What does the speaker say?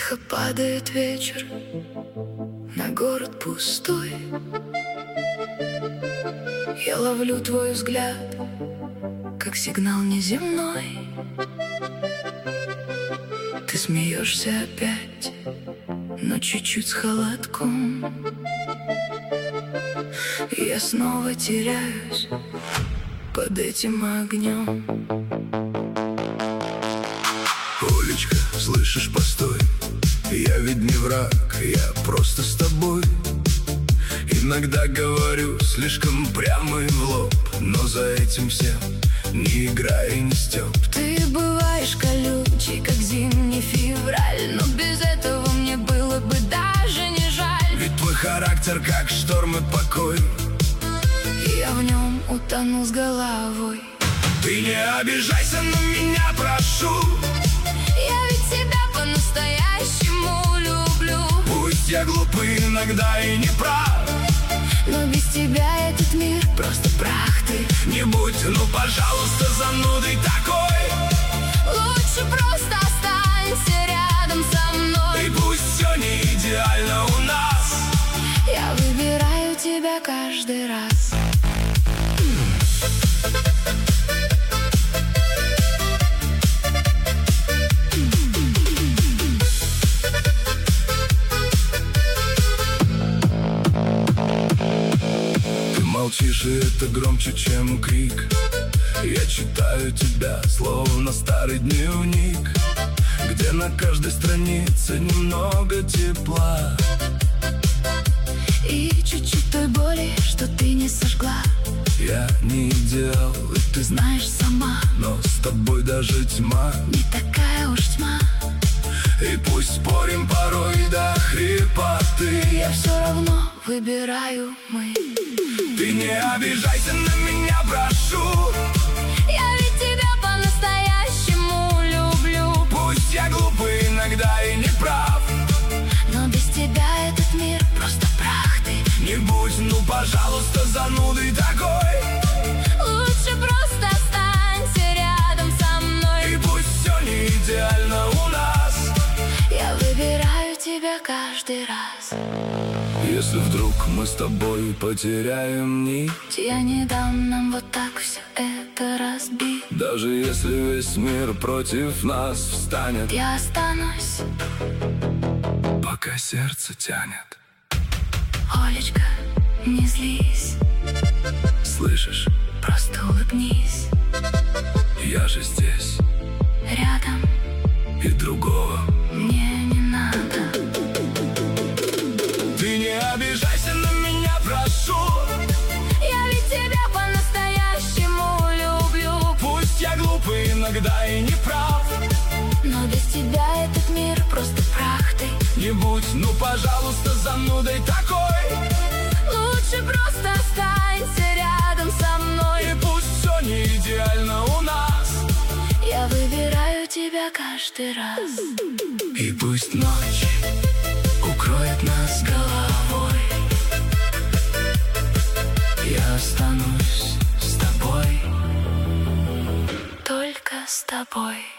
Тихо падает вечер на город пустой. Я ловлю твой взгляд, как сигнал неземной. Ты смеешься опять, но чуть-чуть с холодком. И я снова теряюсь под этим огнем. Олечка, слышишь, постой, я ведь не враг, я просто с тобой. Иногда говорю слишком прямо и в лоб, но за этим всем не играй и не стёб. Ты бываешь колючий, как зимний февраль, но без этого мне было бы даже не жаль. Ведь твой характер как шторм и покой, и я в нем утонул с головой. Ты не обижайся на меня, прошу, я ведь тебя по-настоящему люблю. пусть я глупый иногда и не прав, но без тебя этот мир просто прах. Ты не будь, ну пожалуйста, занудой такой. Лучше просто останься рядом со мной. И пусть все не идеально у нас, я выбираю тебя каждый раз. Молчишь, и это громче, чем крик. Я читаю тебя, словно старый дневник, где на каждой странице немного тепла и чуть-чуть той боли, что ты не сожгла. Я не идеал, и ты знаешь сама, но с тобой даже тьма не такая уж тьма. И пусть спорим порой до хрипоты, я все равно выбираю мы. Ты не обижайся на меня, прошу, я ведь тебя по-настоящему люблю. пусть я глупый иногда и не прав, но без тебя этот мир просто прах. Ты не будь, ну пожалуйста, занудой такой. Лучше просто останься рядом со мной. И пусть все не идеально у нас, я выбираю тебя каждый раз. Если вдруг мы с тобой потеряем нить, я не дам нам вот так все это разбить. даже если весь мир против нас встанет, я останусь, пока сердце тянет. Олечка, не злись, слышишь, просто улыбнись. Я же здесь, рядом, и другого мне не надо. Ты не обижайся на меня, прошу, я ведь тебя по-настоящему люблю. пусть я глупый иногда и не прав, но без тебя этот мир просто прах. Ты не будь, ну пожалуйста, занудой такой. Лучше просто останься рядом со мной. И пусть все не идеально у нас, я выбираю тебя каждый раз. и пусть ночь укроет нас головой, я останусь с тобой, только с тобой.